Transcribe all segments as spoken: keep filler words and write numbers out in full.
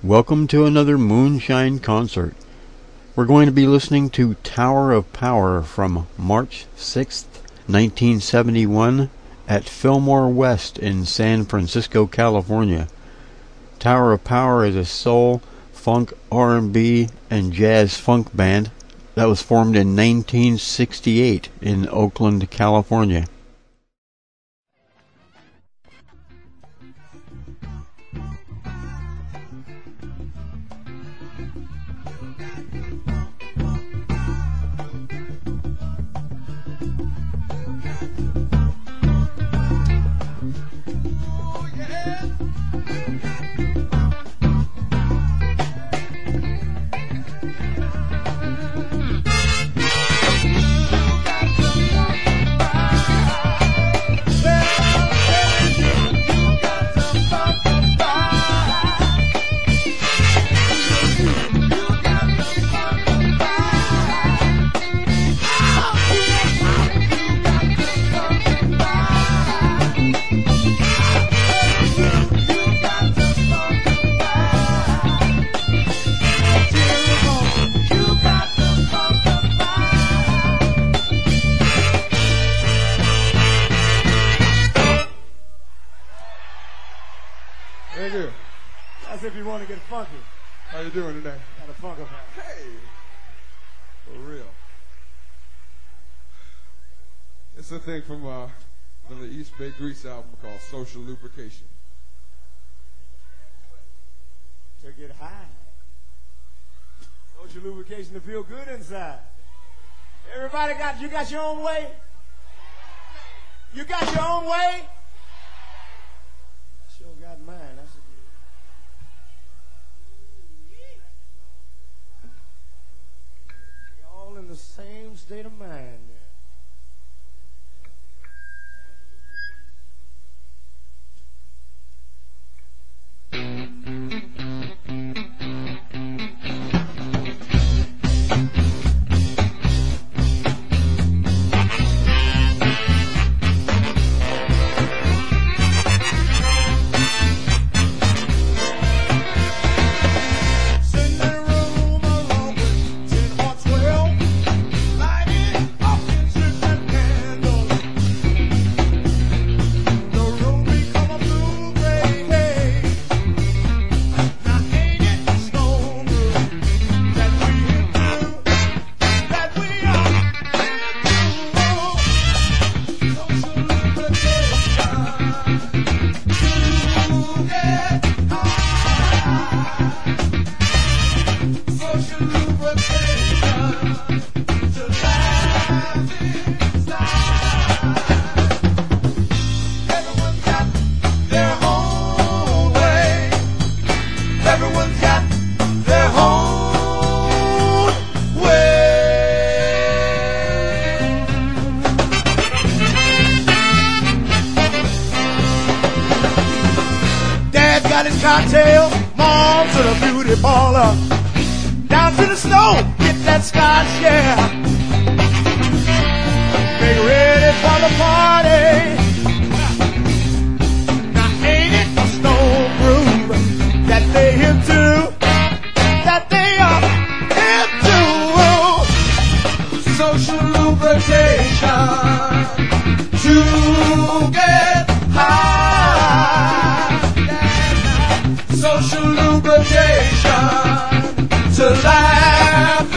Welcome to another Moonshine concert. We're going to be listening to Tower of Power from March sixth, nineteen seventy-one at Fillmore West in San Francisco, California. Tower of Power is a soul, funk, R and B, and jazz funk band that was formed in nineteen sixty-eight in Oakland, California. If you want to get funky. How you doing today? Got a funk about. Hey, for real. It's a thing from uh, from the East Bay Grease album called Social Lubrication. To get high. Social lubrication to feel good inside. Everybody got, you got your own way? You got your own way? Sure got mine. That's a in the same state of mind. Cocktail, mom to the beauty parlor, down to the snow, get that scotch, yeah. Make ready for the party. Now ain't it a snow groove that they into, that they are into? Social lubrication to get high. Social lubrication to laugh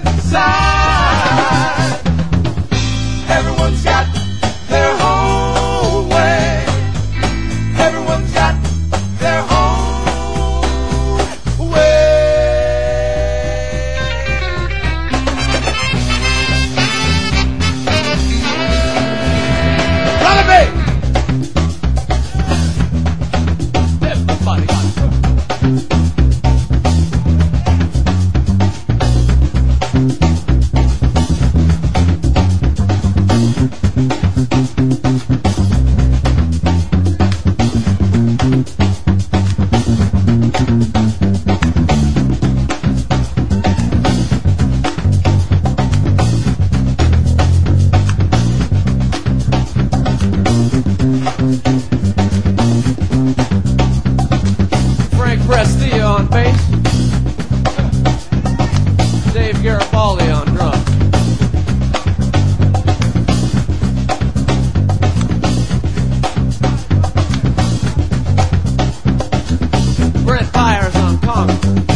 inside. Everyone's got their own way. Everyone's got their own way. Follow me. Everybody got Garcia on bass. Dave Garibaldi on drums. Brett Byers on conga.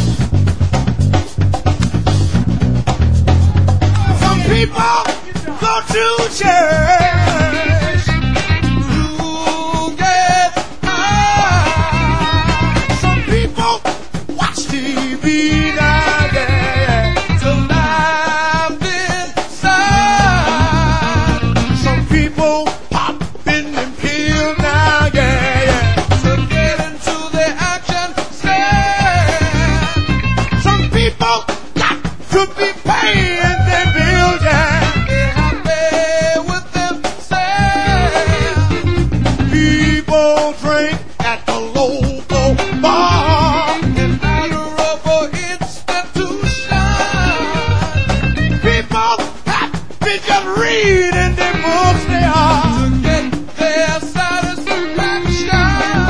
Some people go to church to get high. Some people watch T V now, yeah, to laugh inside. Some people pop in them pills now, yeah, yeah, to get into the action stand. Some people got to be paying their bills, yeah. They're happy with themselves. People drink at the local bar and out of an institution. People happy just reading the books they are to get their satisfaction.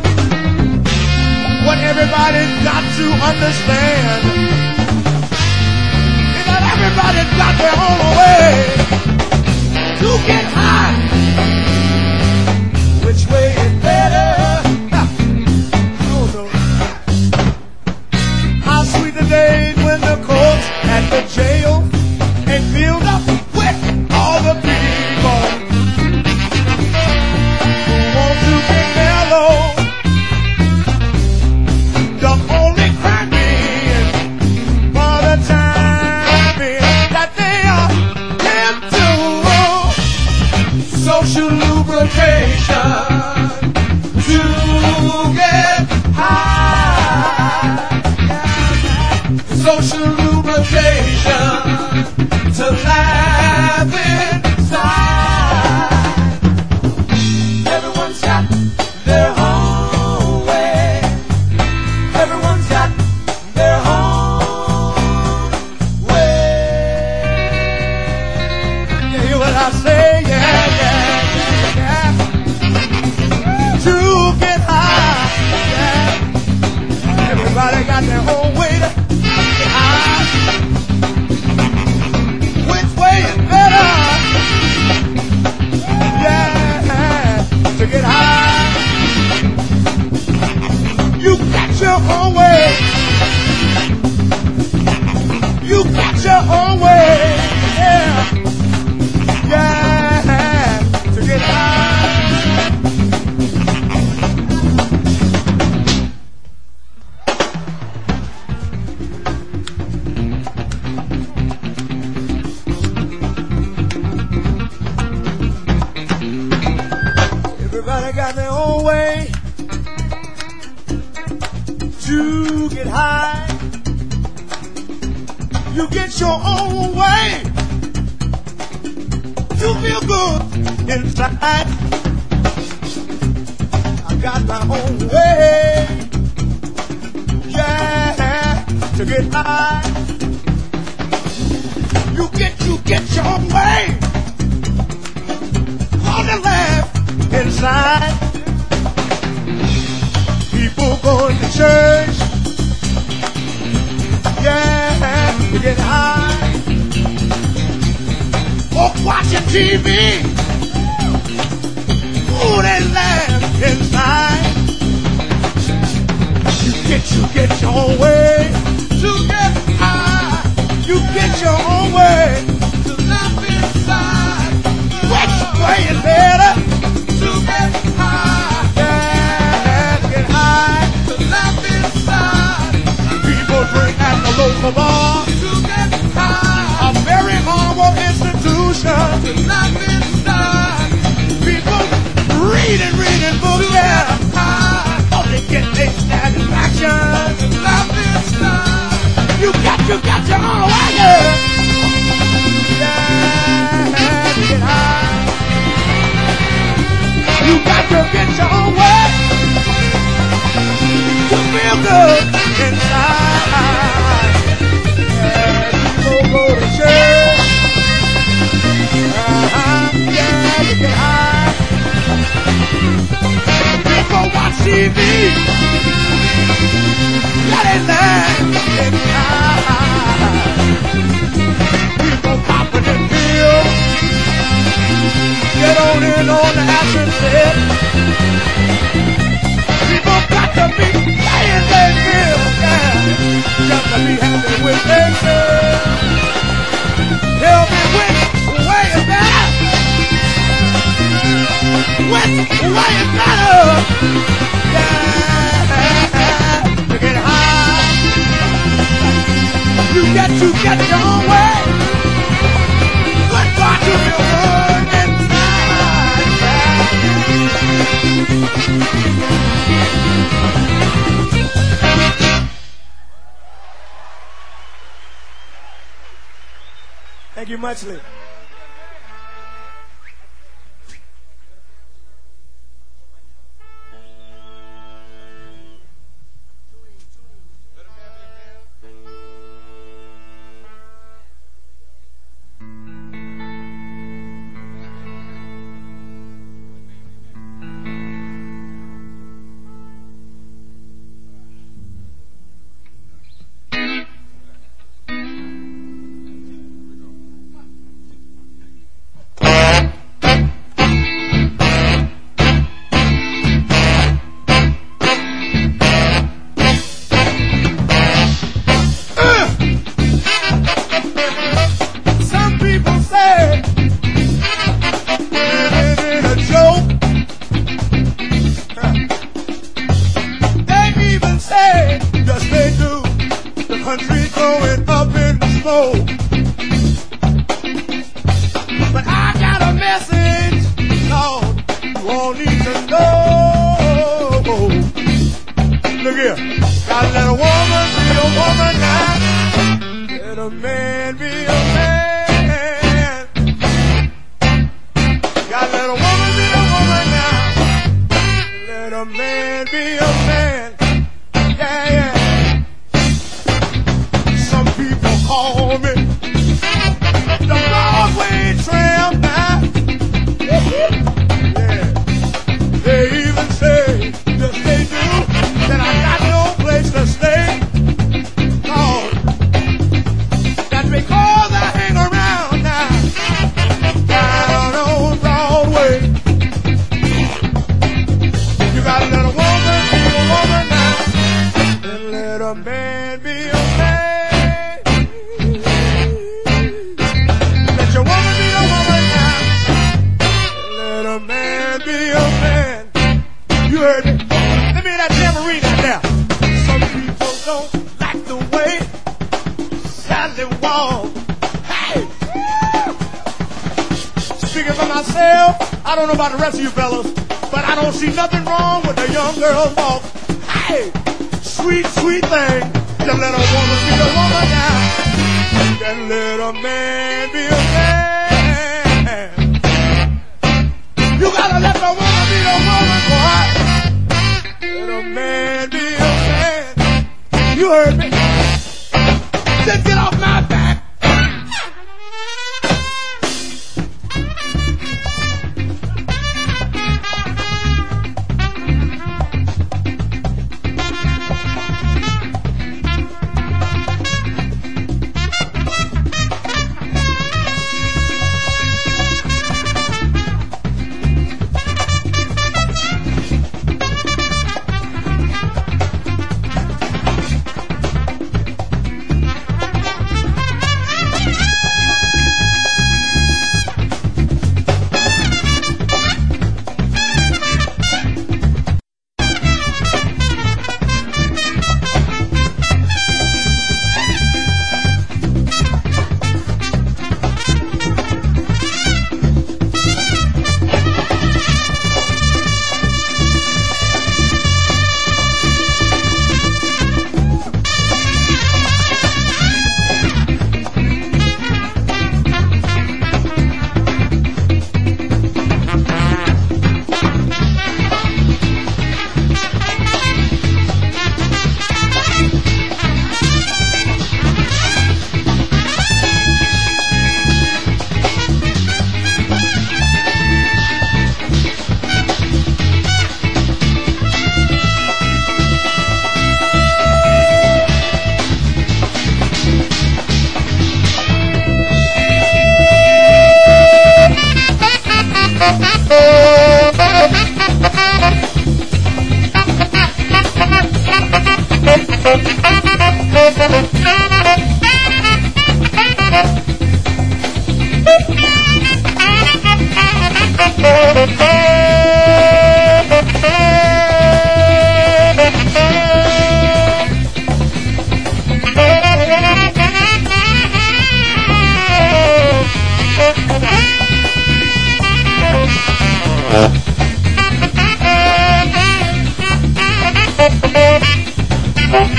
What everybody's got to understand is that everybody's got their own way to get high. Which way is better? Ha. Oh, no. How sweet the days when the courts at the jail and filled up with all the people who want to get mellow. The only crime being for the time being that they are into social lubrication to get high. Social lubrication to laugh inside. Everyone's got their own way. Everyone's got their own way. You hear what I say? Yeah, yeah, yeah, yeah. To get high. Yeah. Everybody got their own way to get high. Which way is better? Yeah, to get high. You got your own way. You got your own way. Yeah, yeah, to get high. Everybody got their own way to get high. You get your own way to feel good inside. I got my own way, yeah, to get high. You get, you get your own way on the left inside. People going to church, yeah, to get high. Folks watching T V, ooh, they laugh inside. You get, you get your own way to get high. You get your own way to laugh inside. Which way is better? To get high, yeah, to get high, to laugh inside. People drink at the local bar to get high. A very humble institution to laugh inside. People reading, reading books, yeah, high. Oh, they get their satisfaction to laugh inside. You got, you got your own way, yeah, yeah, to get high. You got to get your own way to feel good inside. Yeah, people go to church. Uh-huh, yeah, to get high. People watch see me. Let it land in time. People popping the pill. Get on in on the action set. People got to be playing their bill, yeah. Just to be happy with themselves. Tell me which way is better. Which way is better? Yeah, to get high. You get to get your own way. Good God, you feel good inside. Thank you muchly.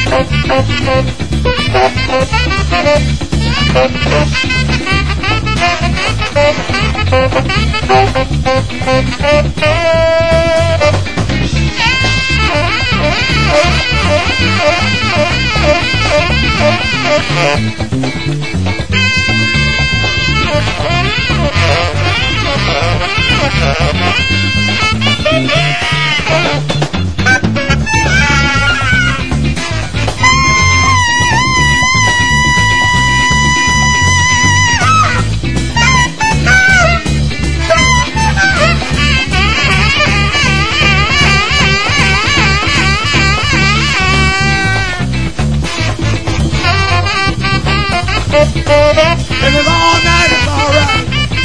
If it's all night, it's all right.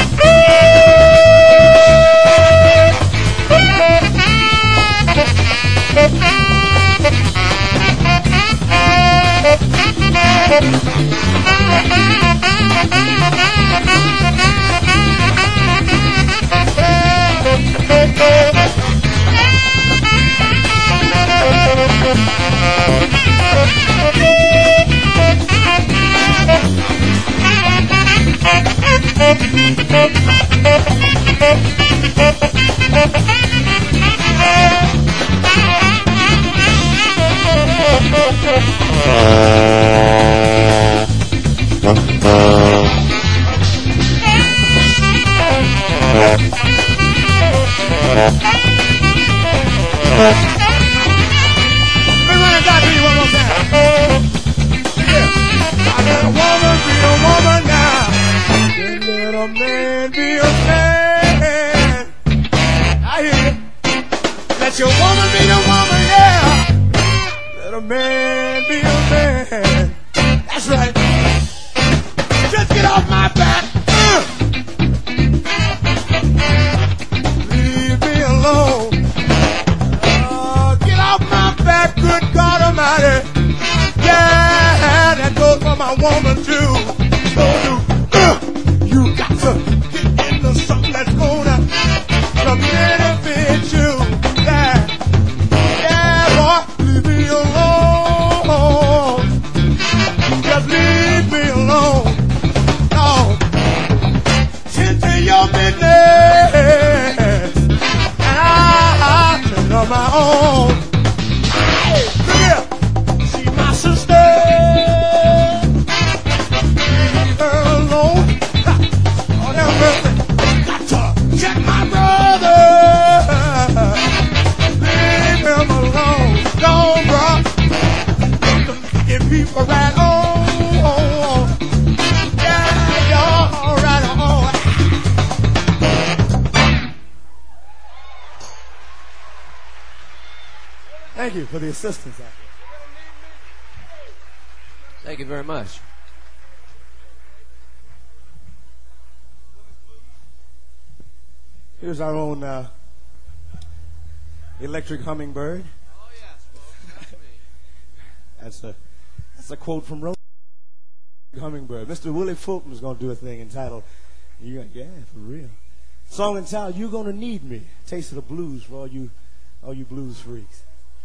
Thank you for the assistance out there. Thank you very much. Here's our own uh, electric hummingbird. Oh, yes. Well, that's me. That's a that's a quote from Rose Hummingbird. Mister Willie Fulton is going to do a thing entitled, you, yeah, for real. Song entitled, You're Gonna Need Me. Taste of the blues for all you, all you blues freaks.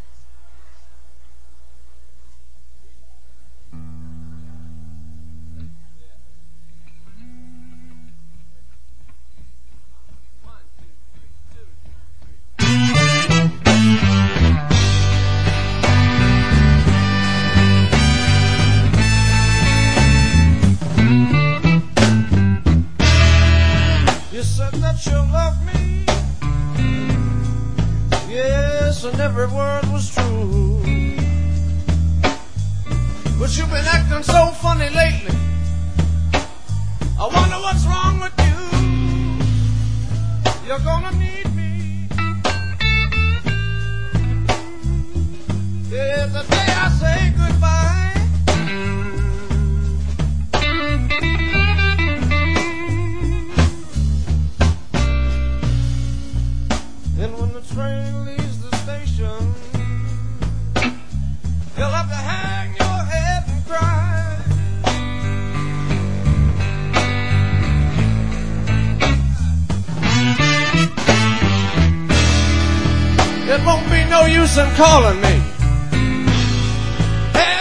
You said that you love me. Yes, and every word was true. But you've been acting so funny lately. I wonder what's wrong with you. You're gonna need me. Yeah, the day I say goodbye. And when the train leaves the station, you'll have to hang your head and cry. It won't be no use in calling me. Hey,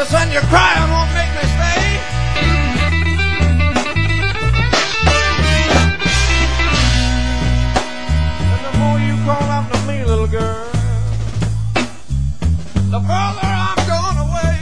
the sun you're crying won't make me stay. And the more you call out to me, little girl, the further I'm going away.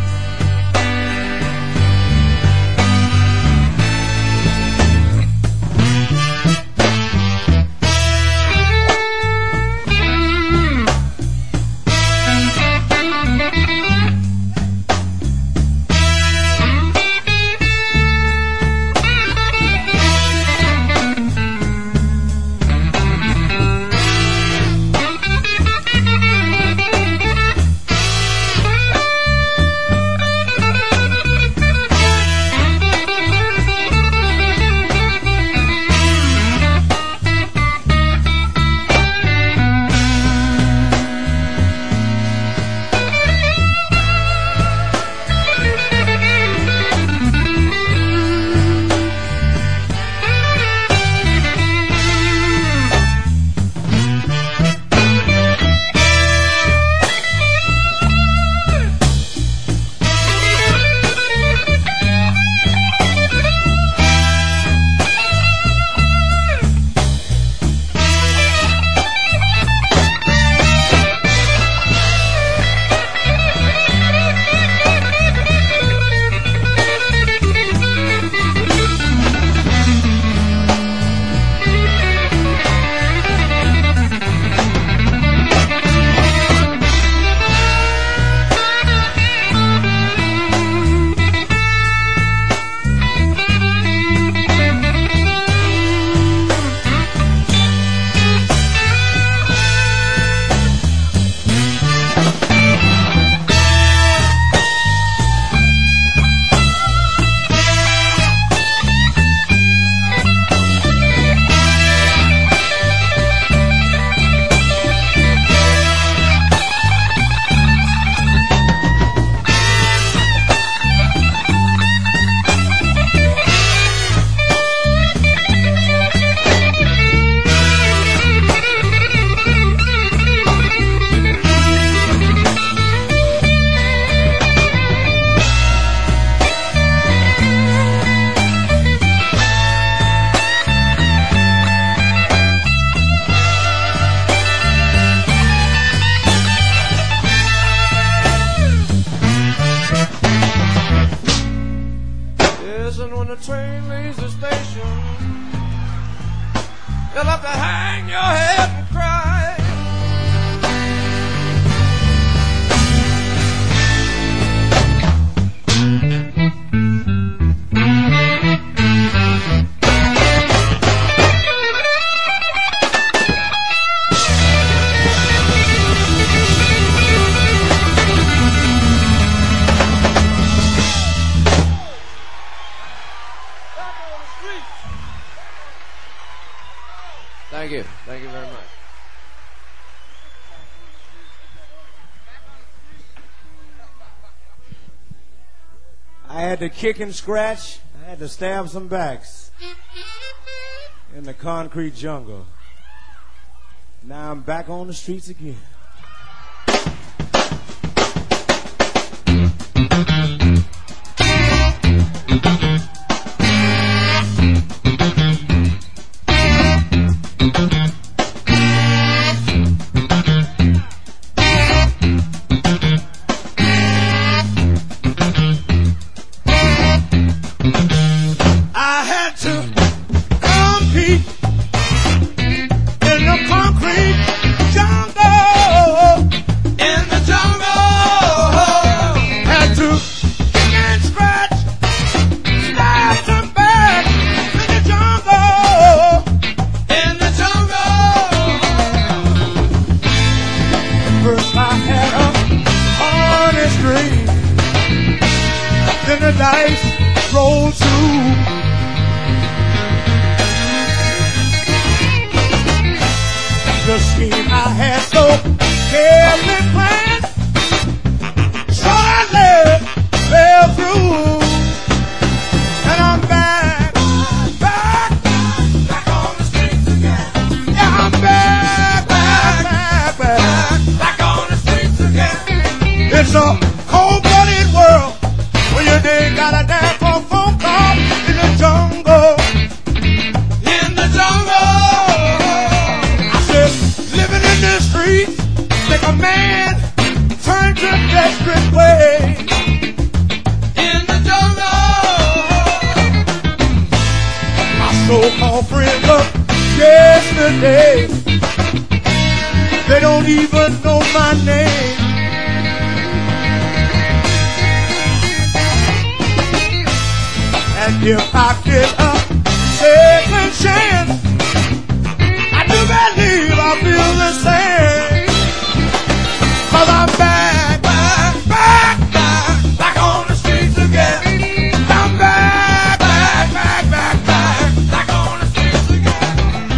Thank you. Thank you very much. I had to kick and scratch. I had to stab some backs in the concrete jungle. Now I'm back on the streets again. It's a cold-blooded world. streets make a man turn to desperate ways. In the jungle, my so-called friends of yesterday, they don't even know my name. And if I get a second chance, I do believe I'll feel the same. Cause I'm back, back, back, back, back on the streets again. I'm back, back, back, back, back, back on the streets again.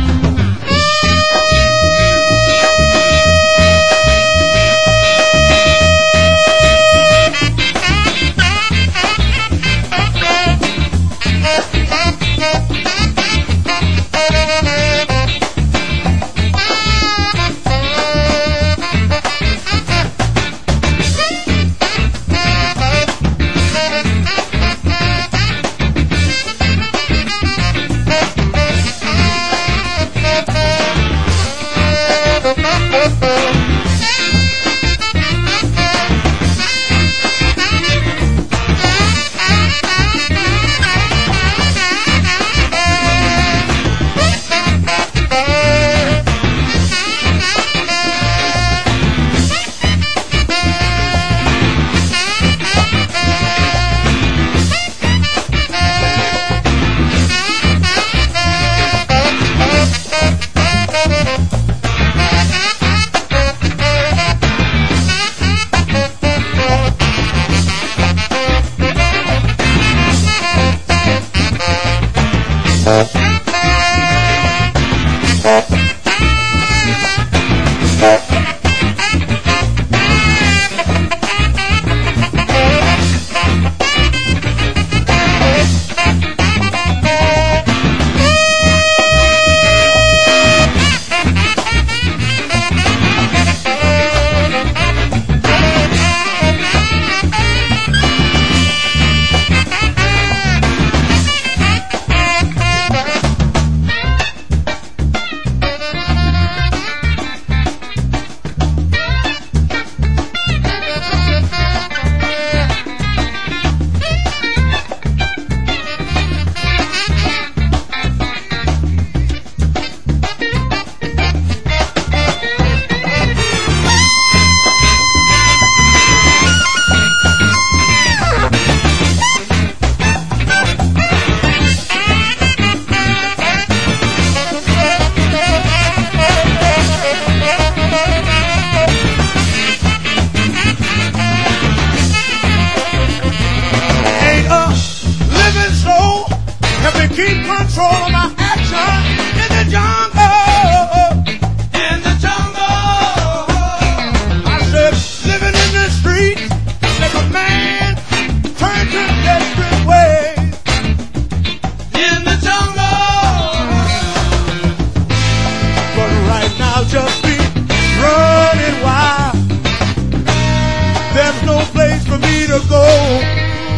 Keep control of my action in the jungle. In the jungle, I said, living in the streets make a man turn to desperate ways. In the jungle, but right now just be running wild. There's no place for me to go.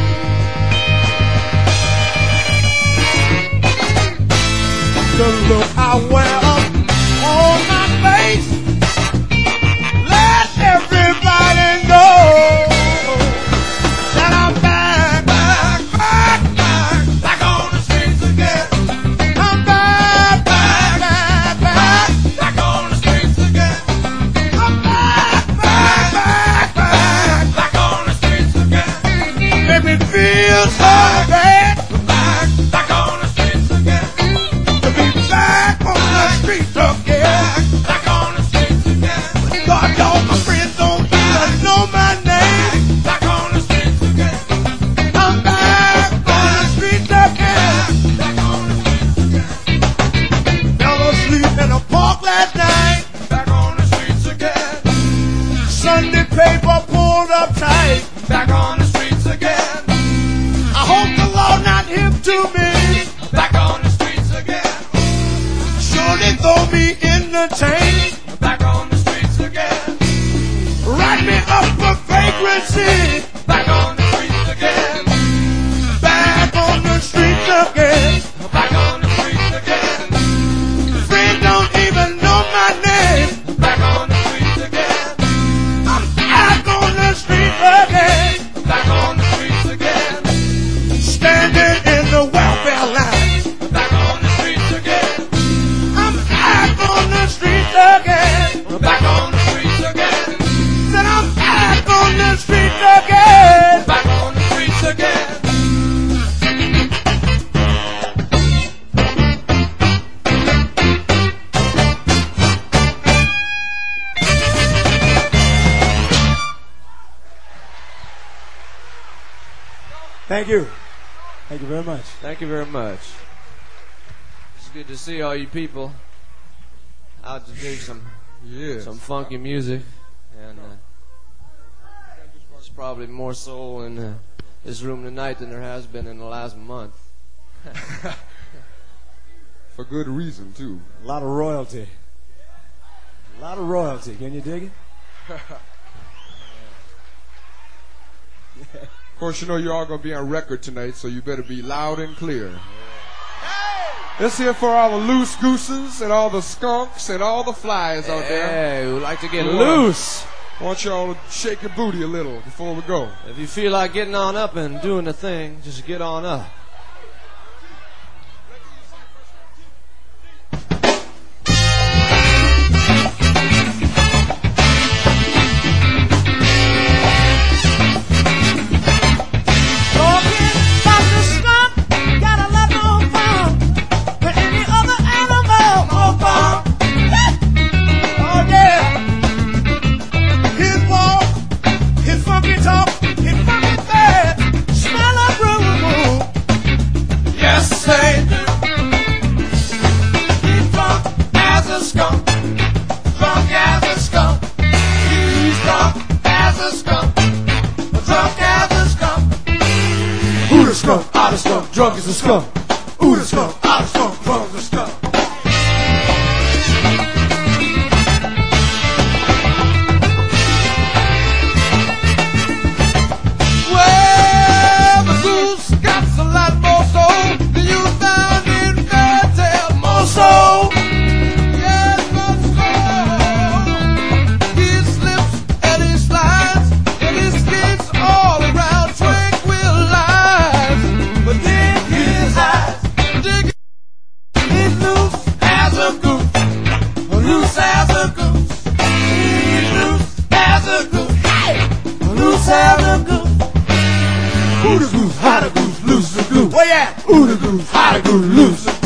The look I wear up on my face, let everybody know that I'm back, back, back, back, back on the streets again. I'm back, back, back, back, back on the streets again. I'm back, back, back, back, back on the streets again. Make me feel so bad. Back, back on the streets again. Back on the streets again. Back on the streets again. God, all my friends don't even know my name. Back on the streets again. I'm back on the streets again. Back on the streets again. Fell asleep in a park last night. Back on the streets again. Sunday paper pulled up tight. Back on the streets again. I hope the Lord not hip to me. Back on the streets again. Surely throw me in the chain. Back on the streets again. Write me up for vagrancy. Back on the streets again. Back on the streets again. Back on the streets again. Friends don't even know my name. Back on the streets Thank you. Thank you very much. Thank you very much. It's good to see all you people out to do some Yes. some funky music, and uh, there's probably more soul in uh, this room tonight than there has been in the last month. For good reason, too. A lot of royalty. A lot of royalty. Can you dig it? Of course, you know you're all going to be on record tonight, so you better be loud and clear. Let's hear for all the loose gooses and all the skunks and all the flies out there. Hey, we like to get We wanna- loose. I want y'all to shake your booty a little before we go. If you feel like getting on up and doing the thing, just get on up. Drunk as a skunk. Ooh, the skunk. Ah, the skunk. Drunk as a skunk. Well, the goose got a lot more soul than you found in fairy tale. More soul. Yes, more soul. He slips and he slides and he skips all around tranquil lives. But then his eyes dig. He's loose as a goose. Loose as a goose. He's loose as a goose. Hey! Loose as a goose. Ooh, the goose. How the goose. Loose the goose. Where you at? Ooh, the goose. How the goose. Loose the goose.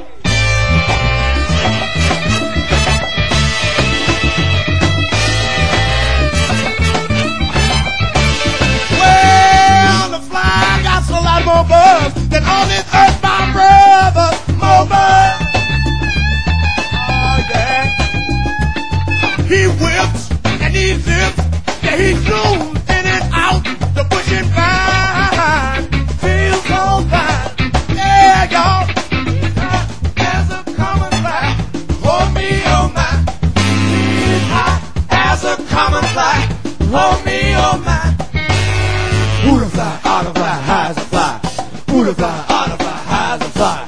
Well, the fly got a lot more buzz than all this earth, my brother. More buzz. Oh, yeah. He whips and he zips. Yeah, he zooms in and out the bush and vine. Feels so fine. Yeah, y'all. He's hot as a common fly. Hold me, oh my. He's hot as a common fly. Hold me, oh my. Ooh, the fly. Ah, the fly. High as a fly. Ooh, the fly. Ah, the fly. High as a fly.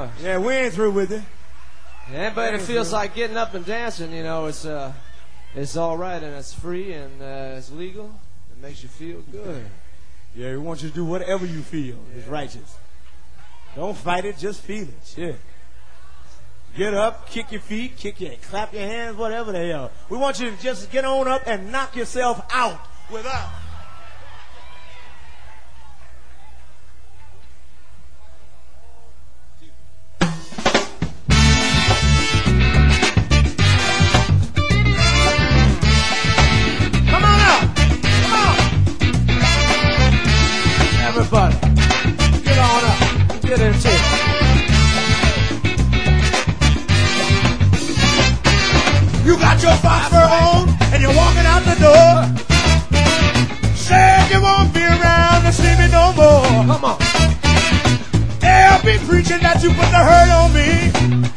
much. Yeah, we ain't through with it. Anybody that feels like getting up and dancing, you know, it's uh, it's all right and it's free and uh, it's legal. It makes you feel good. Yeah, we want you to do whatever you feel is righteous. Don't fight it, just feel it. Shit. Get up, kick your feet, kick your, clap your hands, whatever the hell. We want you to just get on up and knock yourself out with us. Come on up. Come on. Everybody, get on up. Get into it. You got your phosphor on and you're walking out the door. Said you won't be around to see me no more. Come on. They'll be preaching that you put the hurt on me.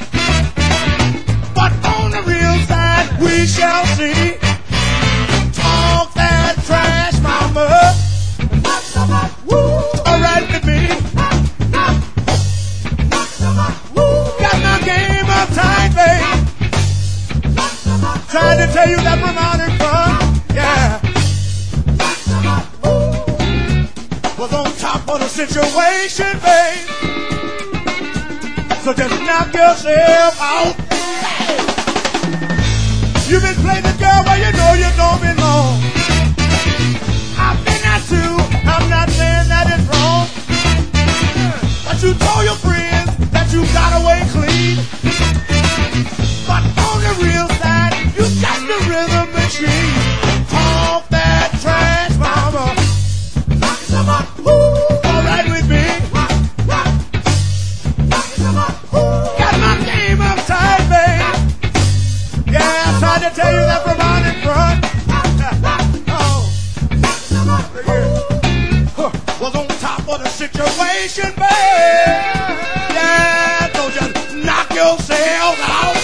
But on the real side, we shall see. Talk that trash, mama. Woo, all right with me. Got my game up tight, babe. Trying to tell you that we're modern fun, yeah. Was on top of the situation, babe. So just knock yourself out. You've been playing the girl where you know you don't belong. I've been that too. I'm not saying that it's wrong. But you told your friends that you got away clean. But on the real side, you got the rhythm machine. Talk that trash, mama. Woo, all right with me. Got my game up tight, babe. Yeah, I tried to tell you that from out in front. Oh. Huh. Was on top of the situation, babe. Yeah, so just knock yourself out.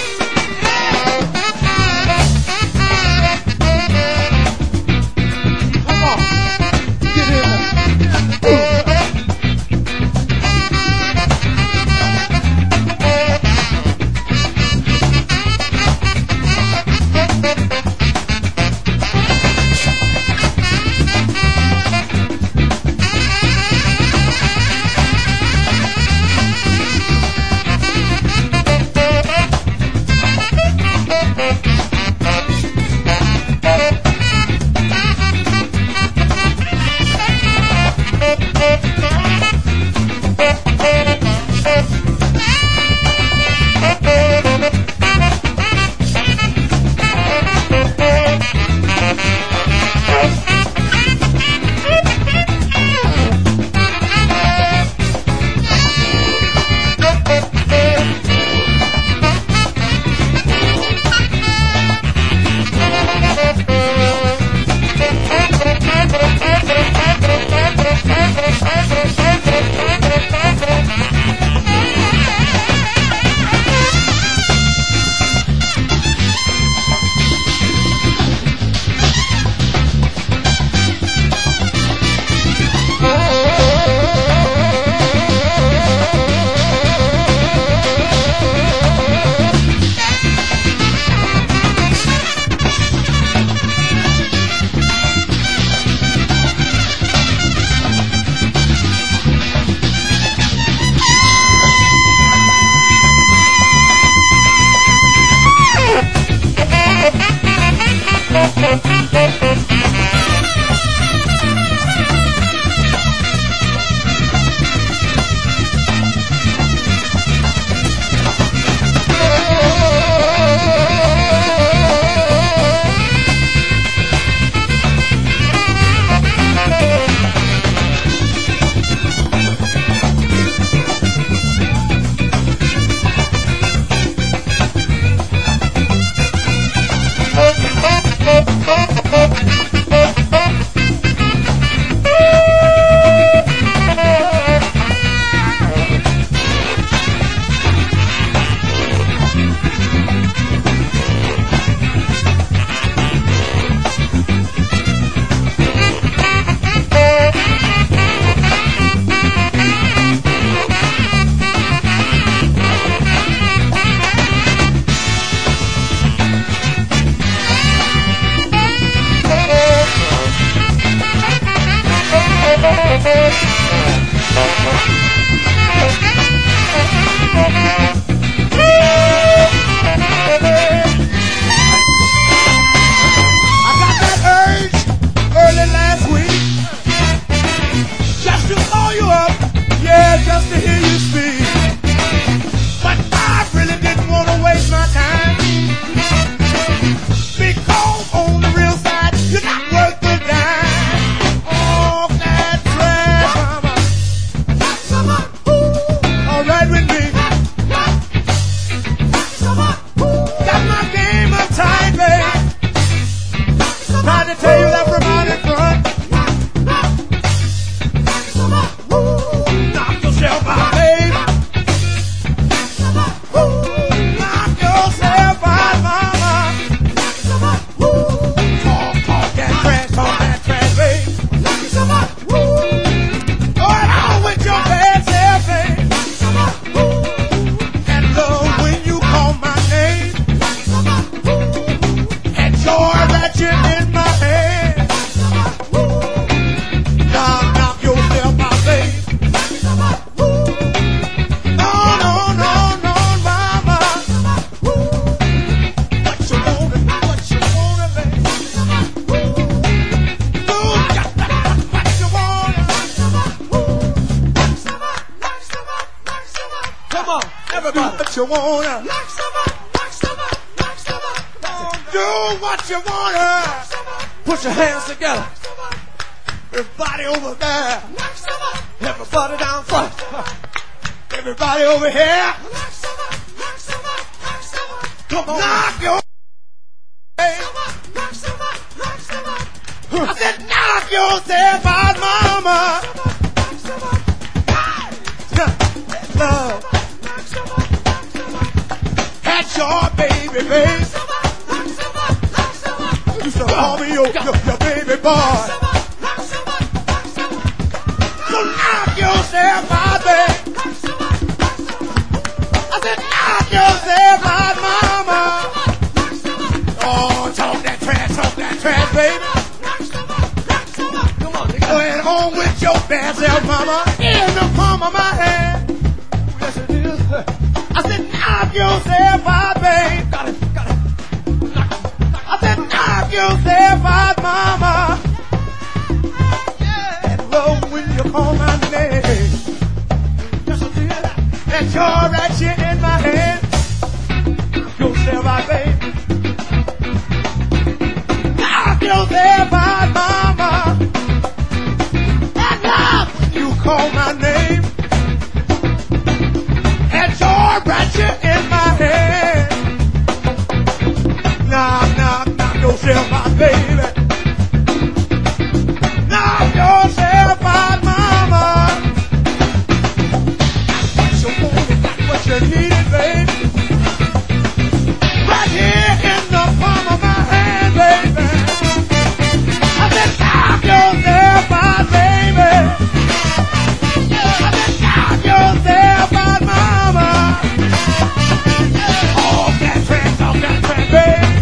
you wanna. Do what you wanna. Put your hands together. Everybody over there. Everybody down front. Everybody over here. Come on. Knock your I said knock yourself out, mama. Love. At your baby face. You should call me your, your, your baby boy. So knock yourself out, baby. I said knock yourself out, mama. Oh, talk that trash, talk that trash, baby. Come on, nigga. Go ahead on with your bad self, mama. In the palm of my hand. Yes, it is. I said knock yourself out, baby. Got it, got it. I said knock yourself out, mama. And love when you call my name. Yes, it is. That you're right here in my hand. Knock yourself out, baby. Knock yourself out, mama. And love when you call my name. That you're right here in my hand. Knock, knock, knock yourself out, baby. Knock yourself out, mama. What you want, what you needed, baby. Right here in the palm of my hand, baby. I said, knock yourself out, baby. I said, knock yourself out, mama. Off that track, off that track, baby.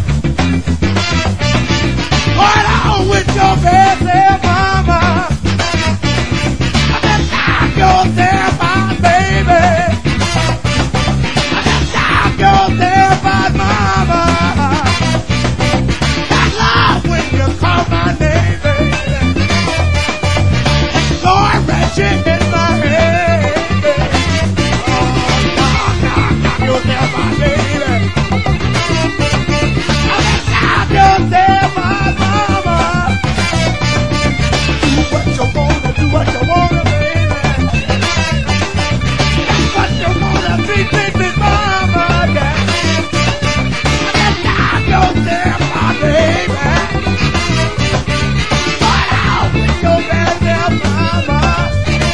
Right on with your best self, mama. I said, knock yourself out, baby. I said, knock yourself out, mama. I love when you call my name, baby. Lord, wretched in my head, baby. Oh, knock, knock, knock yourself out, baby. I said, knock yourself out, mama. Do what you wanna, do what you wanna, baby. That's what you wanna, be, be, be, mama, yeah. I said, knock yourself out, baby. Right out with your bad self, mama.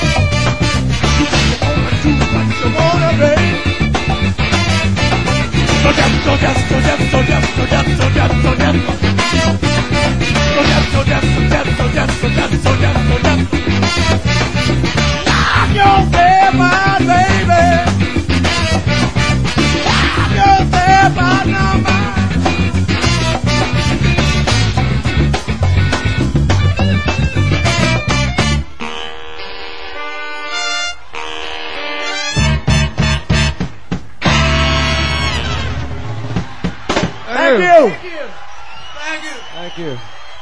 Do what you wanna, baby. So deaf, so deaf, so deaf, so deaf, so deaf, so deaf, so deaf. So deaf, so deaf, so deaf, so deaf, so deaf, so deaf, so deaf. Knock yourself out, baby. Knock yourself out, mama. Thank you. Thank you. Thank you.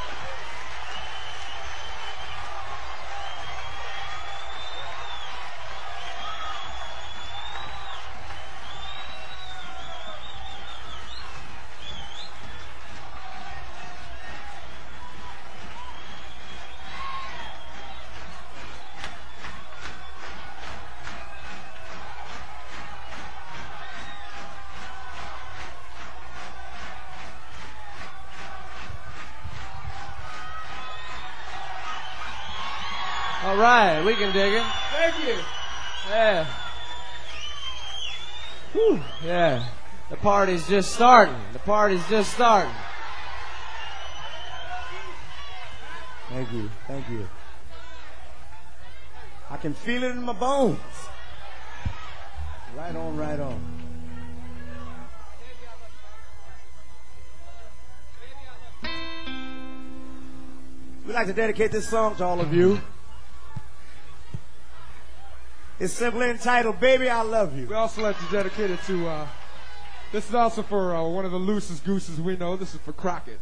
All right, we can dig it. Thank you. Yeah. Whew, yeah. The party's just starting. The party's just starting. Thank you. Thank you. I can feel it in my bones. Right on, right on. We'd like to dedicate this song to all of you. It's simply entitled, Baby, I Love You. We also like to dedicate it to, uh, this is also for uh, one of the loosest gooses we know. This is for Crockett.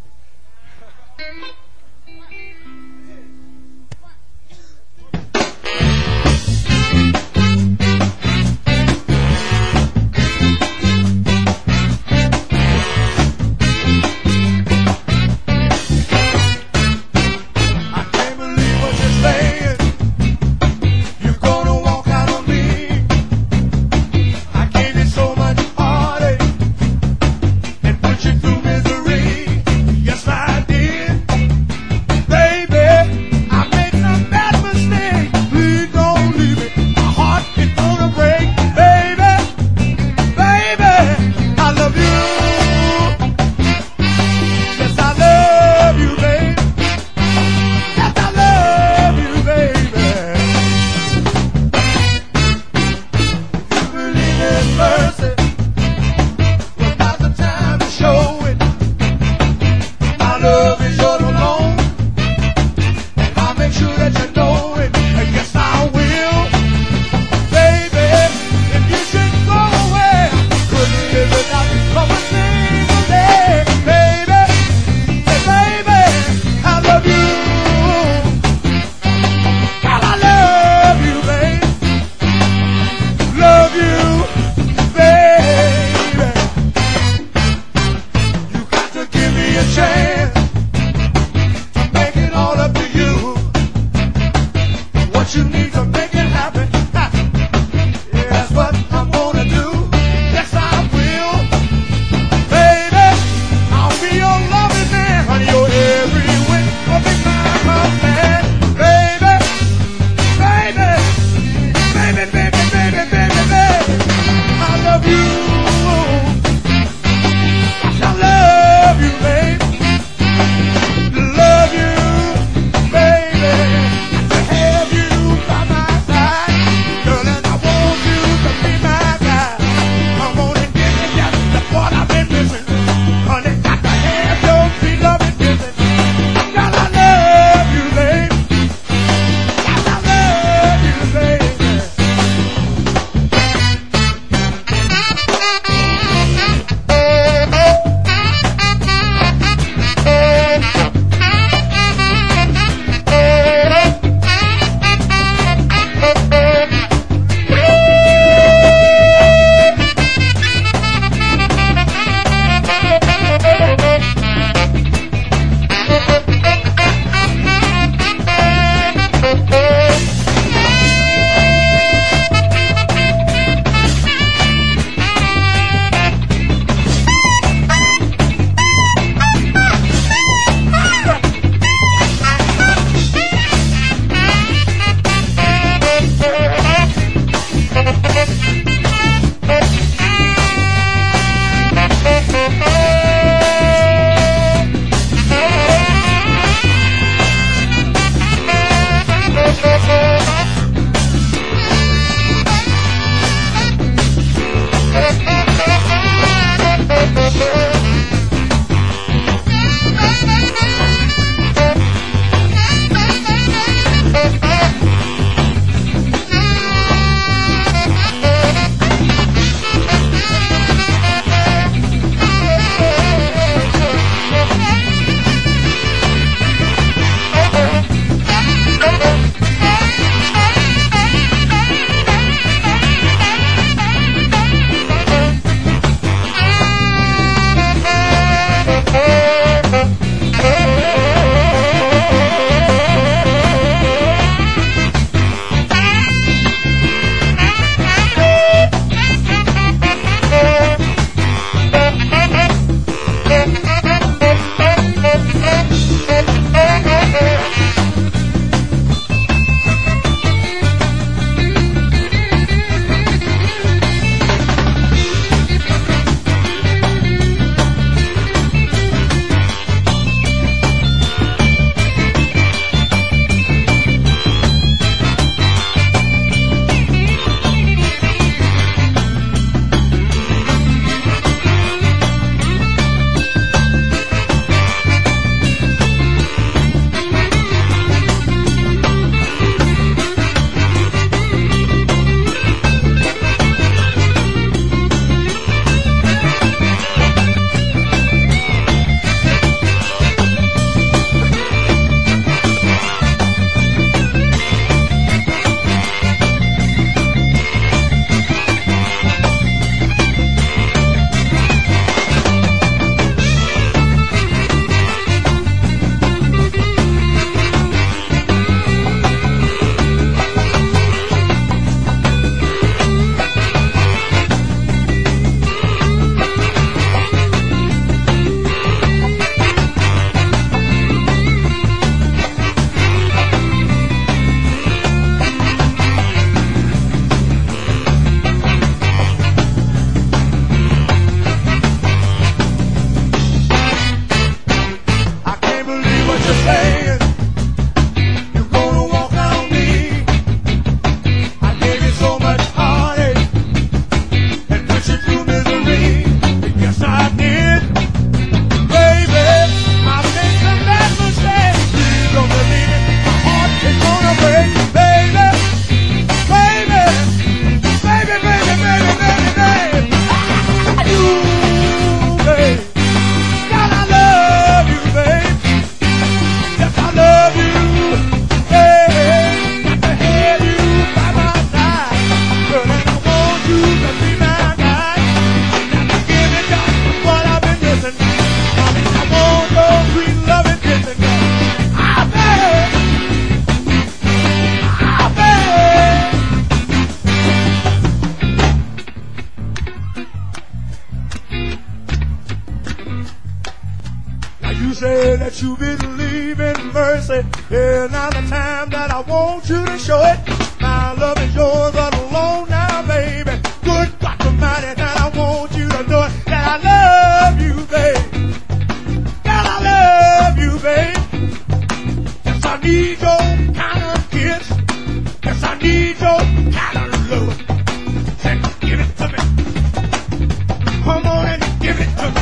You say that you believe in mercy. Yeah, now the time that I want you to show it. My love is yours alone now, baby. Good God Almighty, that I want you to know it. That I love you, babe. That I love you, babe. Yes, I need your kind of kiss. Yes, I need your kind of love. Say, give it to me. Come on and give it to me.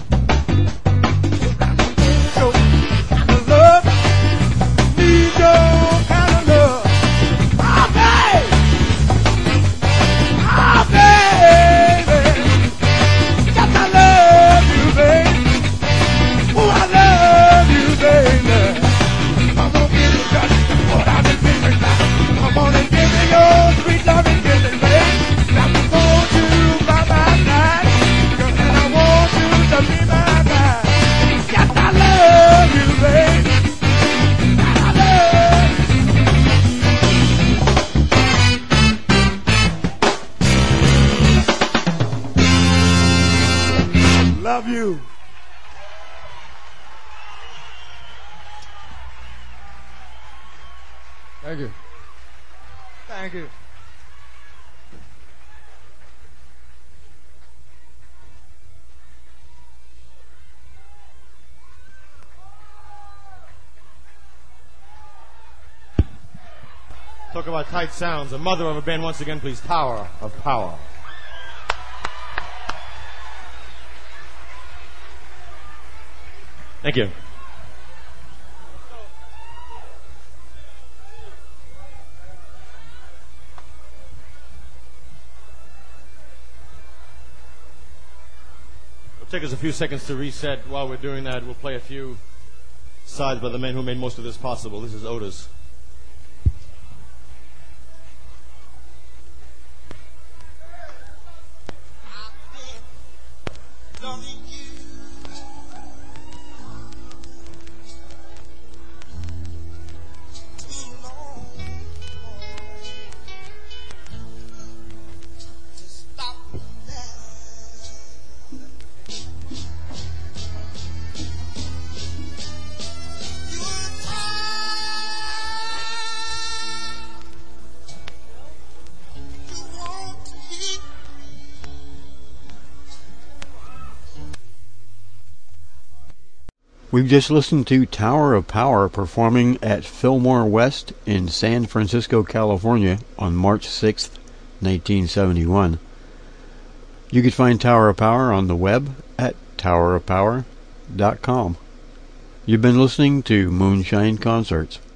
Your kind of love. Need your kind of love. Oh, babe. Oh, baby. Yes, I love you, babe. Oh, I love you, baby. Come on, give it just what I've been missing now. Come on and give me your sweet loving kisses, babe. Now I want you by my side. Girl, and I want you to be my guy. Yes, I love you, babe. I love Love you. Thank you. Thank you. Talk about tight sounds. The mother of a band, once again, please. Tower of Power. Thank you. It'll take us a few seconds to reset. While we're doing that, we'll play a few sides by the men who made most of this possible. This is Otis. We've just listened to Tower of Power performing at Fillmore West in San Francisco, California on March sixth, nineteen seventy-one. You could find Tower of Power on the web at tower of power dot com. You've been listening to Moonshine Concerts.